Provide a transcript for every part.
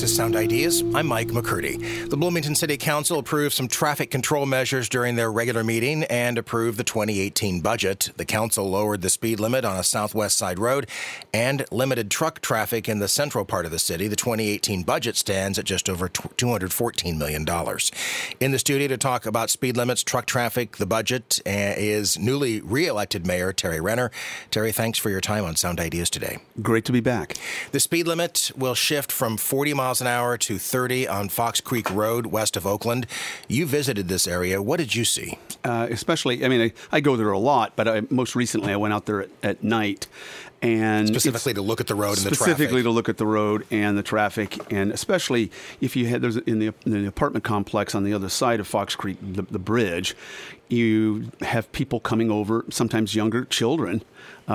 This is Sound Ideas. I'm Mike McCurdy. The Bloomington City Council approved some traffic control measures during their regular meeting and approved the 2018 budget. The council lowered the speed limit on a southwest side road and limited truck traffic in the central part of the city. The 2018 budget stands at just over $214 million. In the studio to talk about speed limits, truck traffic, the budget is newly re-elected Mayor Terry Renner. Terry, thanks for your time on Sound Ideas today. Great to be back. The speed limit will shift from 40 miles an hour to 30 on Fox Creek Road west of Oakland. You visited this area. What did you see? Especially, I go there a lot, but most recently I went out there at night. And specifically to look at the road and the traffic. Specifically to look at the road and the traffic, and especially if you had, there's in the apartment complex on the other side of Fox Creek, the bridge, you have people coming over, sometimes younger children,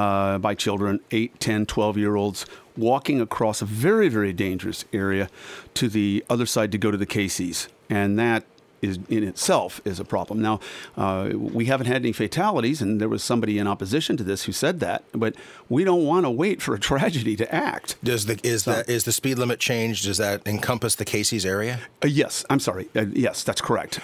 by children, 8, 10, 12-year-olds, walking across a very, very dangerous area to the other side to go to the Casey's. And that is in itself is a problem. Now, we haven't had any fatalities, and there was somebody in opposition to this who said that, but we don't want to wait for a tragedy to act. Is the speed limit changed? Does that encompass the Casey's area? Yes, I'm sorry. Yes, that's correct.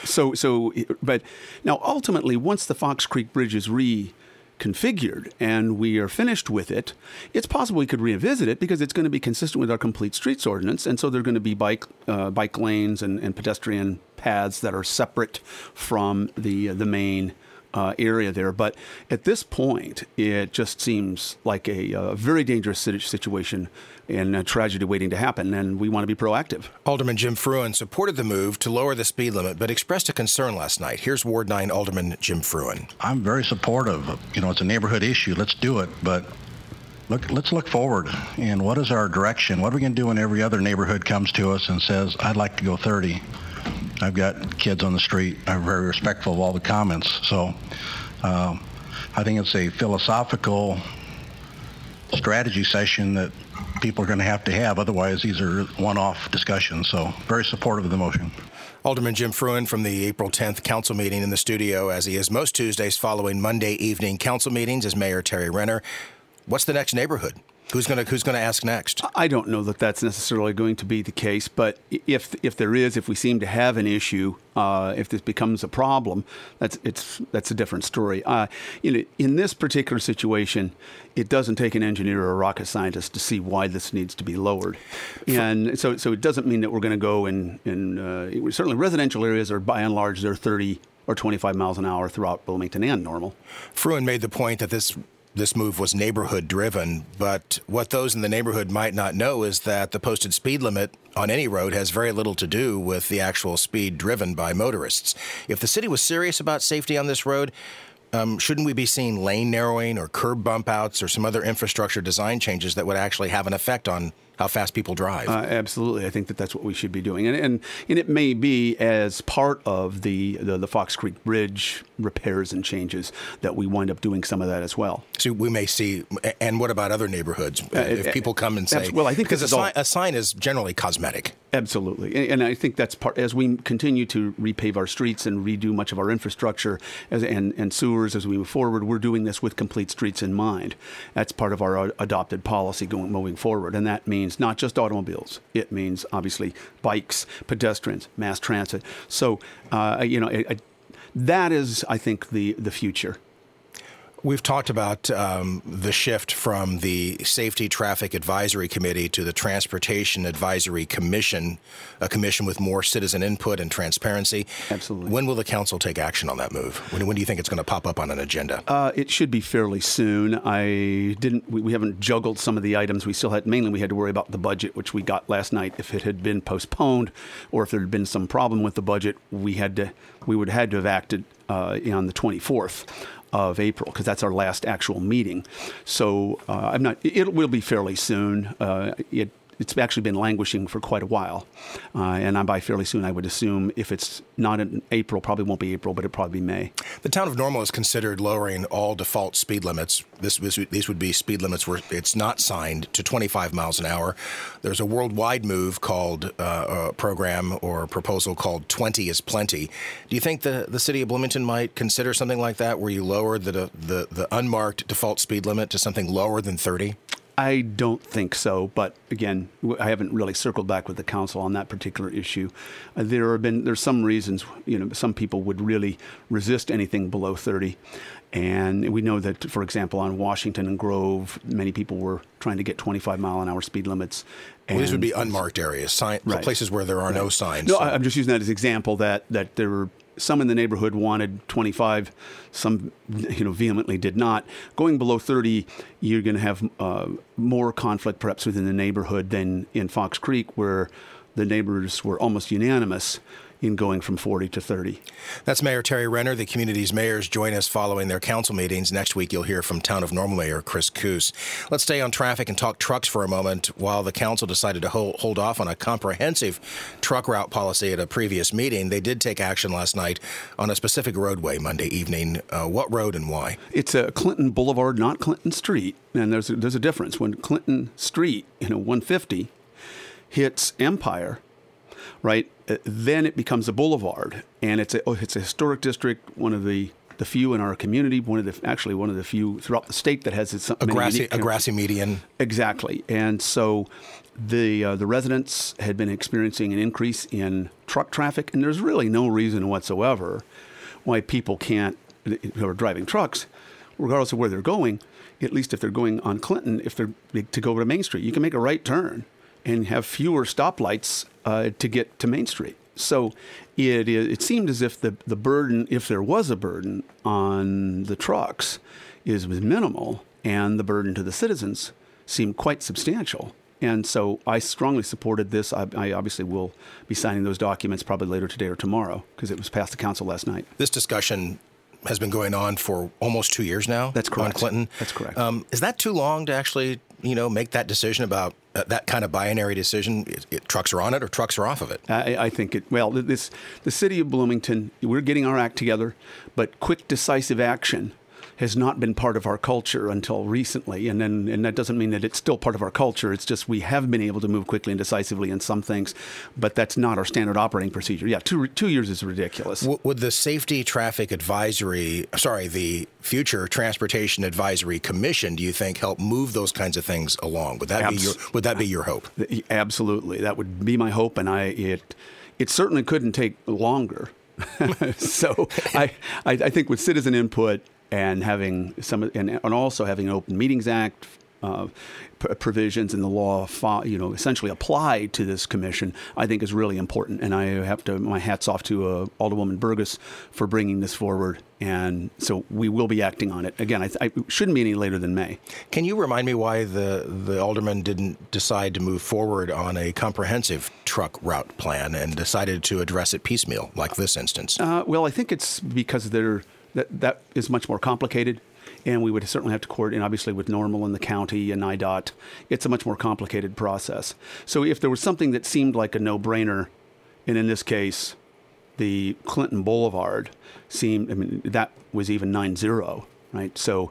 But now ultimately, once the Fox Creek Bridge is reconfigured and we are finished with it, it's possible we could revisit it because it's going to be consistent with our complete streets ordinance, and so there are going to be bike lanes and pedestrian paths that are separate from the main area there. But at this point, it just seems like a very dangerous situation and a tragedy waiting to happen, and we want to be proactive. Alderman Jim Fruin supported the move to lower the speed limit, but expressed a concern last night. Here's Ward 9 Alderman Jim Fruin. I'm very supportive. It's a neighborhood issue. Let's do it, but let's look forward. And what is our direction? What are we going to do when every other neighborhood comes to us and says, I'd like to go 30? I've got kids on the street. I'm very respectful of all the comments. So I think it's a philosophical strategy session that people are going to have. Otherwise, these are one-off discussions. So very supportive of the motion. Alderman Jim Fruin from the April 10th council meeting in the studio, as he is most Tuesdays following Monday evening council meetings as Mayor Terry Renner. What's the next neighborhood? Who's going to ask next? I don't know that that's necessarily going to be the case, but if we seem to have an issue, if this becomes a problem, that's a different story. In this particular situation, it doesn't take an engineer or a rocket scientist to see why this needs to be lowered, and so it doesn't mean that we're going to go in certainly residential areas are by and large they're 30 or 25 miles an hour throughout Bloomington and normal. Fruin made the point that this move was neighborhood-driven, but what those in the neighborhood might not know is that the posted speed limit on any road has very little to do with the actual speed driven by motorists. If the city was serious about safety on this road, shouldn't we be seeing lane narrowing or curb bump outs or some other infrastructure design changes that would actually have an effect on how fast people drive? Absolutely. I think that's what we should be doing. And it may be as part of the Fox Creek Bridge repairs and changes that we wind up doing some of that as well. So we may see, and what about other neighborhoods? If people come and say, well, I think because a sign is generally cosmetic. Absolutely. And I think that's part, as we continue to repave our streets and redo much of our infrastructure and sewers as we move forward, we're doing this with complete streets in mind. That's part of our adopted policy moving forward. And that means not just automobiles. It means, obviously, bikes, pedestrians, mass transit. So, that is, I think, the future. We've talked about the shift from the Safety Traffic Advisory Committee to the Transportation Advisory Commission, a commission with more citizen input and transparency. Absolutely. When will the council take action on that move? When do you think it's going to pop up on an agenda? It should be fairly soon. We haven't juggled some of the items. We had to worry about the budget, which we got last night. If it had been postponed or if there had been some problem with the budget, we would have had to have acted on the 24th. Of April, because that's our last actual meeting. So it will be fairly soon. It's actually been languishing for quite a while. And by fairly soon, I would assume if it's not in April, probably won't be April, but it'll probably be May. The town of Normal has considered lowering all default speed limits. These would be speed limits where it's not signed to 25 miles an hour. There's a worldwide move called a program or proposal called 20 is Plenty. Do you think the city of Bloomington might consider something like that where you lower the unmarked default speed limit to something lower than 30? I don't think so, but again, I haven't really circled back with the council on that particular issue. There's some reasons, some people would really resist anything below 30. And we know that, for example, on Washington and Grove, many people were trying to get 25-mile-an-hour speed limits. Well, these would be unmarked areas, places where there are no signs. No, I'm just using that as an example that there were some in the neighborhood wanted 25, some vehemently did not. Going below 30, you're going to have more conflict perhaps within the neighborhood than in Fox Creek, where the neighbors were almost unanimous in going from 40 to 30. That's Mayor Terry Renner. The community's mayors join us following their council meetings. Next week, you'll hear from Town of Normal Mayor Chris Koos. Let's stay on traffic and talk trucks for a moment. While the council decided to hold off on a comprehensive truck route policy at a previous meeting, they did take action last night on a specific roadway Monday evening. What road and why? It's Clinton Boulevard, not Clinton Street. And there's a difference. When Clinton Street, 150, hits Empire, right, then it becomes a boulevard, and it's a historic district, one of the few in our community, one of the few throughout the state that has a grassy median. Exactly, and so the residents had been experiencing an increase in truck traffic, and there's really no reason whatsoever why people who are driving trucks, regardless of where they're going, at least if they're going on Clinton, if they're to go to Main Street, you can make a right turn and have fewer stoplights to get to Main Street. So it seemed as if the burden, if there was a burden on the trucks, was minimal, and the burden to the citizens seemed quite substantial. And so I strongly supported this. I obviously will be signing those documents probably later today or tomorrow because it was passed the council last night. This discussion has been going on for almost 2 years now. That's correct. On Clinton. That's correct. Is that too long to actually, make that decision about that kind of binary decision? Trucks are on it or trucks are off of it? I think the city of Bloomington, we're getting our act together, but quick, decisive action has not been part of our culture until recently. And that doesn't mean that it's still part of our culture. It's just we have been able to move quickly and decisively in some things, but that's not our standard operating procedure. Yeah, 2 years is ridiculous. Would the the Future Transportation Advisory Commission, do you think, help move those kinds of things along? Would that be your hope? Absolutely. That would be my hope, and it certainly couldn't take longer. So I think with citizen input, and having and also having an Open Meetings Act provisions in the law, essentially applied to this commission, I think is really important. And I have my hats off to Alderwoman Burgess for bringing this forward. And so we will be acting on it. Again, I shouldn't be any later than May. Can you remind me why the alderman didn't decide to move forward on a comprehensive truck route plan and decided to address it piecemeal, like this instance? Well, I think it's because that is much more complicated, and we would certainly have to coordinate, obviously, with Normal and the county and IDOT. It's a much more complicated process. So if there was something that seemed like a no-brainer, and in this case, the Clinton Boulevard that was even 9-0, right? So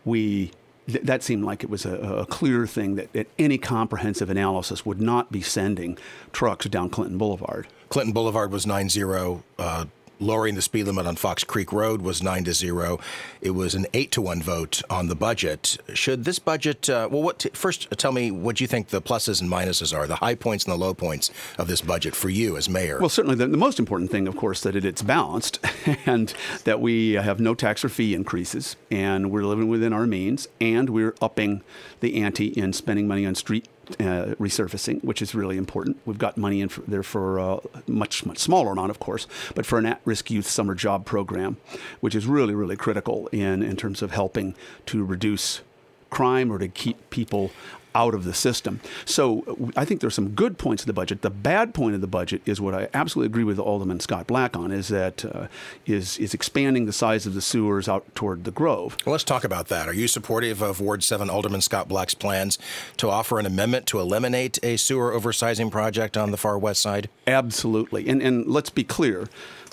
that seemed like it was a clear thing that any comprehensive analysis would not be sending trucks down Clinton Boulevard. Clinton Boulevard was 9-0. Lowering the speed limit on Fox Creek Road was 9-0. It was an 8-1 vote on the budget. Should this budget, first tell me what you think the pluses and minuses are, the high points and the low points of this budget for you as mayor. Well, certainly the most important thing, of course, that it's balanced and that we have no tax or fee increases, and we're living within our means, and we're upping the ante in spending money on street resurfacing, which is really important. We've got money in there for a much smaller amount, of course, but for an at-risk youth summer job program, which is really, really critical in terms of helping to reduce crime or to keep people out of the system. So I think there's some good points of the budget. The bad point of the budget is what I absolutely agree with Alderman Scott Black on, is that is expanding the size of the sewers out toward the Grove. Well, let's talk about that. Are you supportive of Ward 7 Alderman Scott Black's plans to offer an amendment to eliminate a sewer oversizing project on the far west side? Absolutely. And let's be clear.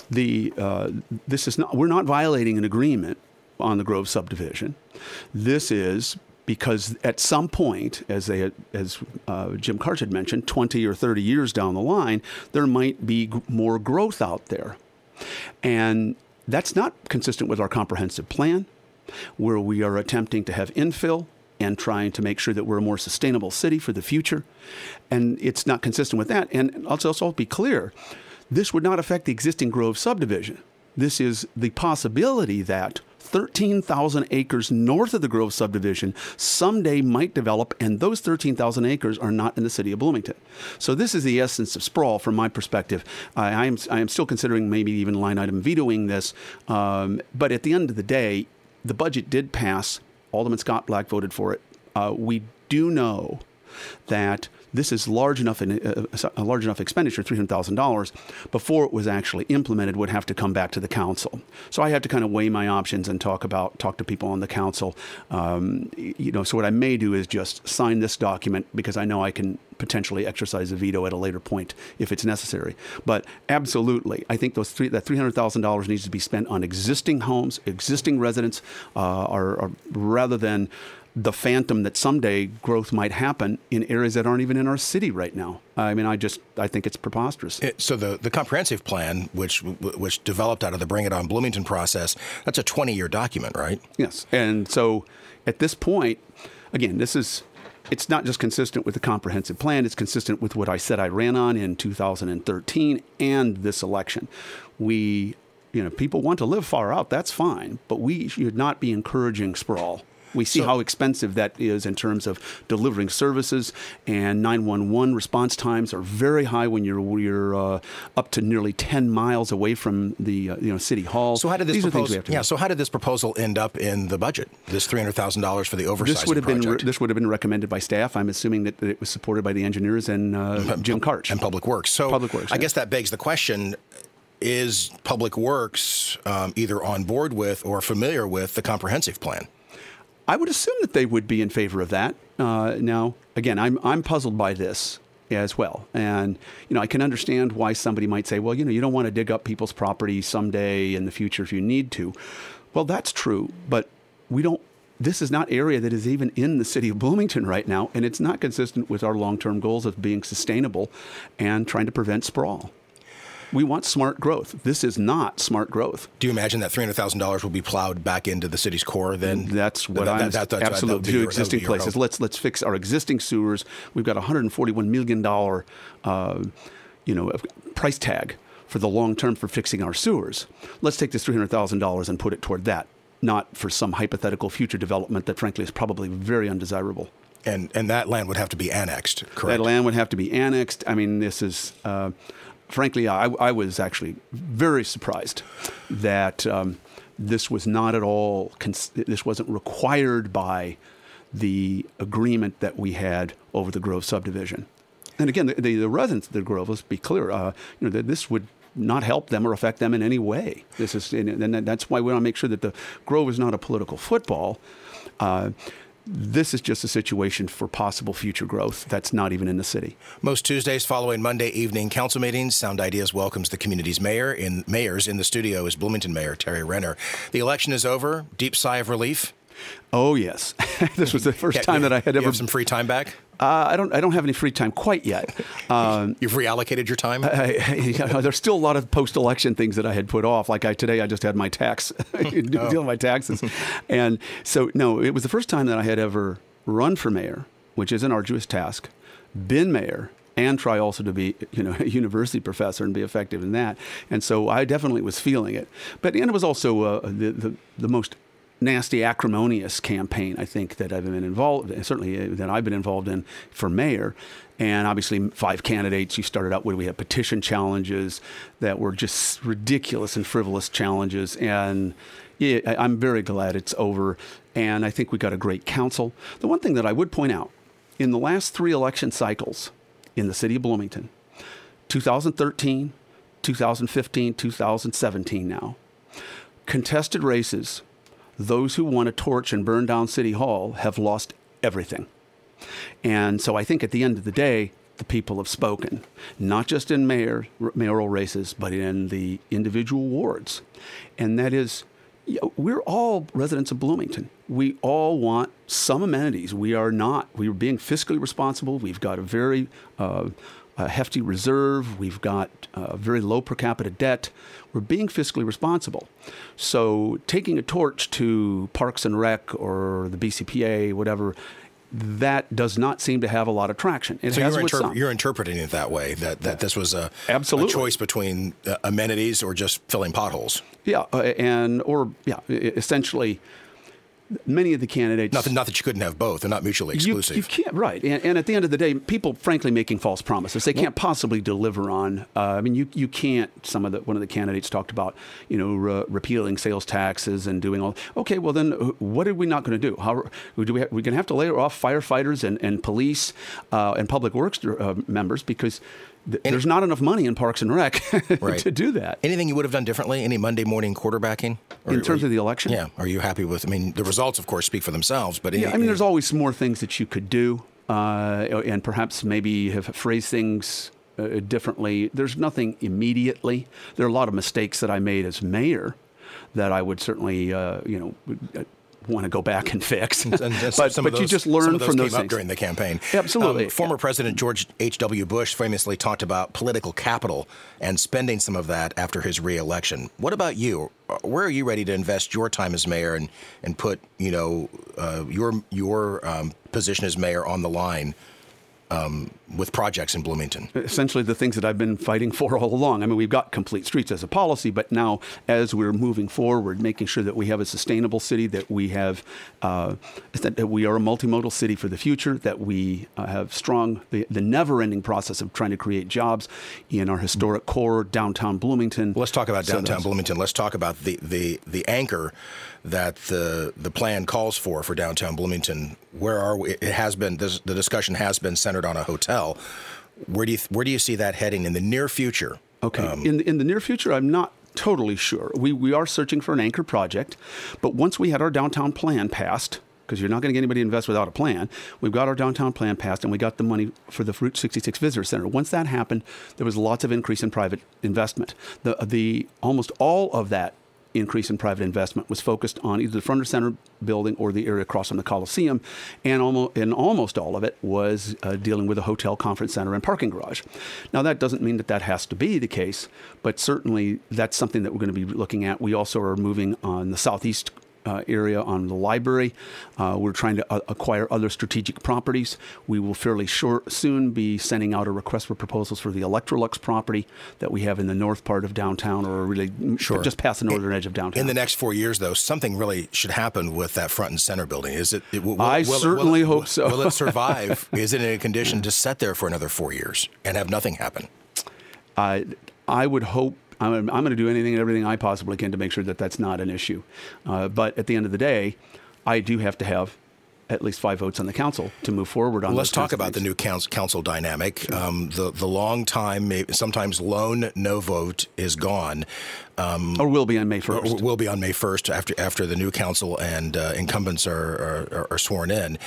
We're not violating an agreement on the Grove subdivision. This is because at some point, as Jim Karch had mentioned, 20 or 30 years down the line, there might be more growth out there. And that's not consistent with our comprehensive plan, where we are attempting to have infill and trying to make sure that we're a more sustainable city for the future. And it's not consistent with that. And let's also be clear, this would not affect the existing Grove subdivision. This is the possibility that 13,000 acres north of the Grove subdivision someday might develop, and those 13,000 acres are not in the city of Bloomington. So this is the essence of sprawl from my perspective. I am still considering maybe even line item vetoing this, but at the end of the day, the budget did pass. Alderman Scott Black voted for it. We do know that this is a large enough expenditure, $300,000, before it was actually implemented, would have to come back to the council. So I had to kind of weigh my options and talk to people on the council. So what I may do is just sign this document because I know I can potentially exercise a veto at a later point if it's necessary. But absolutely, I think that $300,000 needs to be spent on existing homes, existing residents, rather than the phantom that someday growth might happen in areas that aren't even in our city right now. I mean, I think it's preposterous. So the comprehensive plan, which developed out of the Bring It On Bloomington process, that's a 20-year document, right? Yes. And so at this point, again, it's not just consistent with the comprehensive plan, it's consistent with what I said I ran on in 2013 and this election. People want to live far out, that's fine, but we should not be encouraging sprawl. We see how expensive that is in terms of delivering services, and 911 response times are very high when you're up to nearly 10 miles away from the city hall. So how did this proposal end up in the budget? This $300,000 for the oversized project. This would have been recommended by staff. I'm assuming that it was supported by the engineers and Jim Karch and Public Works. So Public Works, I guess that begs the question: is Public Works either on board with or familiar with the comprehensive plan? I would assume that they would be in favor of that. Now, again, I'm puzzled by this as well. And, I can understand why somebody might say, well, you don't want to dig up people's property someday in the future if you need to. Well, that's true, but this is not area that is even in the city of Bloomington right now, and it's not consistent with our long-term goals of being sustainable and trying to prevent sprawl. We want smart growth. This is not smart growth. Do you imagine that $300,000 will be plowed back into the city's core then? That's what I'm absolutely to existing places. Let's fix our existing sewers. We've got a $141 million price tag for the long term for fixing our sewers. Let's take this $300,000 and put it toward that, not for some hypothetical future development that frankly is probably very undesirable. And that land would have to be annexed, correct? That land would have to be annexed. I mean, this is... Frankly, I was actually very surprised that this was not at all, this wasn't required by the agreement that we had over the Grove subdivision. And again, the residents of the Grove, let's be clear, that this would not help them or affect them in any way. And that's why we want to make sure that the Grove is not a political football. This is just a situation for possible future growth that's not even in the city. Most Tuesdays following Monday evening council meetings, Sound Ideas welcomes the community's mayors. In the studio is Bloomington Mayor Terry Renner. The election is over. Deep sigh of relief? Oh, yes. This was the first time that I had ever... You have some free time back? I don't have any free time quite yet. You've reallocated your time? There's still a lot of post-election things that I had put off. Like today, I just had my dealing with my taxes. And so, no, it was the first time that I had ever run for mayor, which is an arduous task, been mayor, and try also to be, a university professor and be effective in that. And so I definitely was feeling it. But it was also the most nasty, acrimonious campaign, I think, that I've been involved in, certainly that I've been involved in for mayor. And obviously 5 candidates. You started out with, we had petition challenges that were just ridiculous and frivolous challenges. And I'm very glad it's over. And I think we got a great council. The one thing that I would point out, in the last 3 election cycles in the city of Bloomington, 2013, 2015, 2017 now, contested races, those who want to torch and burn down City Hall have lost everything. And so I think at the end of the day, the people have spoken, not just in mayoral races, but in the individual wards. And that is, we're all residents of Bloomington. We all want some amenities. We're being fiscally responsible. We've got a very a hefty reserve. We've got very low per capita debt. We're being fiscally responsible. So taking a torch to Parks and Rec or the BCPA, whatever, that does not seem to have a lot of traction. It so has with some. You're interpreting it that way, that this was a choice between amenities or just filling potholes. Yeah, essentially, many of the candidates... Not that you couldn't have both. They're not mutually exclusive. You can't, right. And at the end of the day, people, frankly, making false promises. They can't possibly deliver on... you can't... One of the candidates talked about, repealing sales taxes and doing all... Okay, well then, what are we not going to do? How we're going to have to lay off firefighters and police and public works members because... There's not enough money in Parks and Rec to do that. Anything you would have done differently? Any Monday morning quarterbacking? In terms of the election? Yeah. Are you happy with, the results, of course, speak for themselves. But there's always more things that you could do and perhaps maybe have phrased things differently. There's nothing immediately. There are a lot of mistakes that I made as mayor that I would certainly, want to go back and fix. But you just learn from those came things. Up during the campaign. Absolutely. Former President George H.W. Bush famously talked about political capital and spending some of that after his reelection. What about you? Where are you ready to invest your time as mayor and put your position as mayor on the line? With projects in Bloomington? Essentially the things that I've been fighting for all along. We've got complete streets as a policy, but now as we're moving forward, making sure that we have a sustainable city, that we have that we are a multimodal city for the future, that we have strong, the never-ending process of trying to create jobs in our historic core, downtown Bloomington. Let's talk about downtown Bloomington. Let's talk about the anchor that the plan calls for downtown Bloomington. Where are we? It has been, the discussion has been centered on a hotel. Where do you see that heading in the near future? Okay. In the near future, I'm not totally sure. We are searching for an anchor project, but once we had our downtown plan passed, because you're not going to get anybody to invest without a plan, we've got our downtown plan passed, and we got the money for the Route 66 Visitor Center. Once that happened, there was lots of increase in private investment. The almost all of that increase in private investment was focused on either the front or center building or the area across from the Coliseum, and almost all of it was dealing with a hotel, conference center, and parking garage. Now, that doesn't mean that has to be the case, but certainly that's something that we're going to be looking at. We also are moving on the southeast area on the library. We're trying to acquire other strategic properties. We will fairly soon be sending out a request for proposals for the Electrolux property that we have in the north part of downtown, or really just past the northern edge of downtown. In the next 4 years, though, something really should happen with that front and center building. Is it? I certainly hope so. Will it survive? Is it in a condition to sit there for another 4 years and have nothing happen? I would hope. I'm going to do anything and everything I possibly can to make sure that that's not an issue. But at the end of the day, I do have to have at least 5 votes on the council to move forward on. Let's talk about the new council dynamic. The long time, sometimes lone no vote is gone. Or will be on May 1st. Will be on May 1st after the new council and incumbents are sworn in.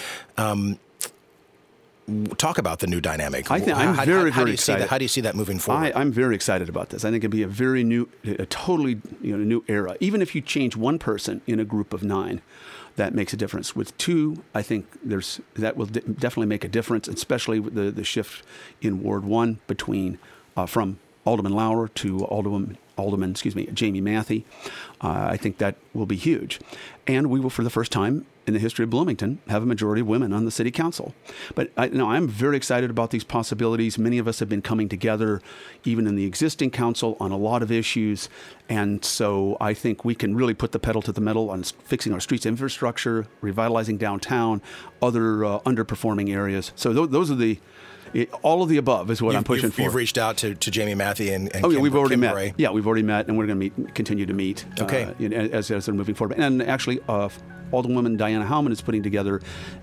Talk about the new dynamic. I'm very excited. How do you see that moving forward? I'm very excited about this. I think it'd be a totally new era. Even if you change one person in a group of 9, that makes a difference. With 2, I think that will definitely make a difference, especially with the shift in Ward 1 between from Alderman Lauer to Alderman Jamie Matthey. I think that will be huge. And we will, for the first time in the history of Bloomington, have a majority of women on the city council. But I'm very excited about these possibilities. Many of us have been coming together, even in the existing council, on a lot of issues. And so I think we can really put the pedal to the metal on fixing our streets infrastructure, revitalizing downtown, other underperforming areas. So those are all of the above is what I'm pushing for. You've reached out to Jamie Matthey and we've already Kim met. Bray. Yeah, we've already met, and we're going to continue to meet. Okay. As they're moving forward. And actually, Alderwoman Diana Howman is putting together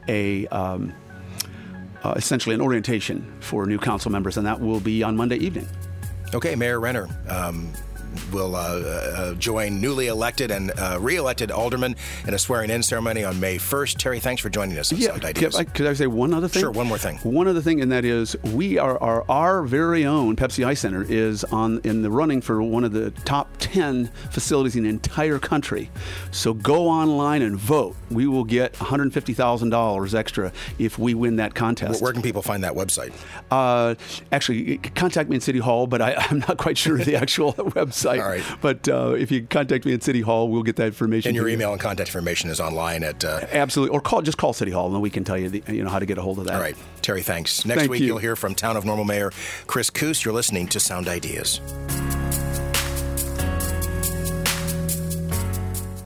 essentially an orientation for new council members, and that will be on Monday evening. Okay, Mayor Renner. will join newly elected and re-elected aldermen in a swearing-in ceremony on May 1st. Terry, thanks for joining us on Sound Ideas. Could I say one other thing? Sure, one more thing. One other thing, and that is we are our very own Pepsi Ice Center is in the running for one of the top 10 facilities in the entire country. So go online and vote. We will get $150,000 extra if we win that contest. Where can people find that website? Actually, contact me in City Hall, but I'm not quite sure of the actual website. All right. But if you contact me at City Hall, we'll get that information. And your email and contact information is online at... Absolutely. Or just call City Hall, and we can tell you how to get a hold of that. All right. Terry, thanks. Next week, you'll hear from Town of Normal Mayor Chris Koos. You're listening to Sound Ideas.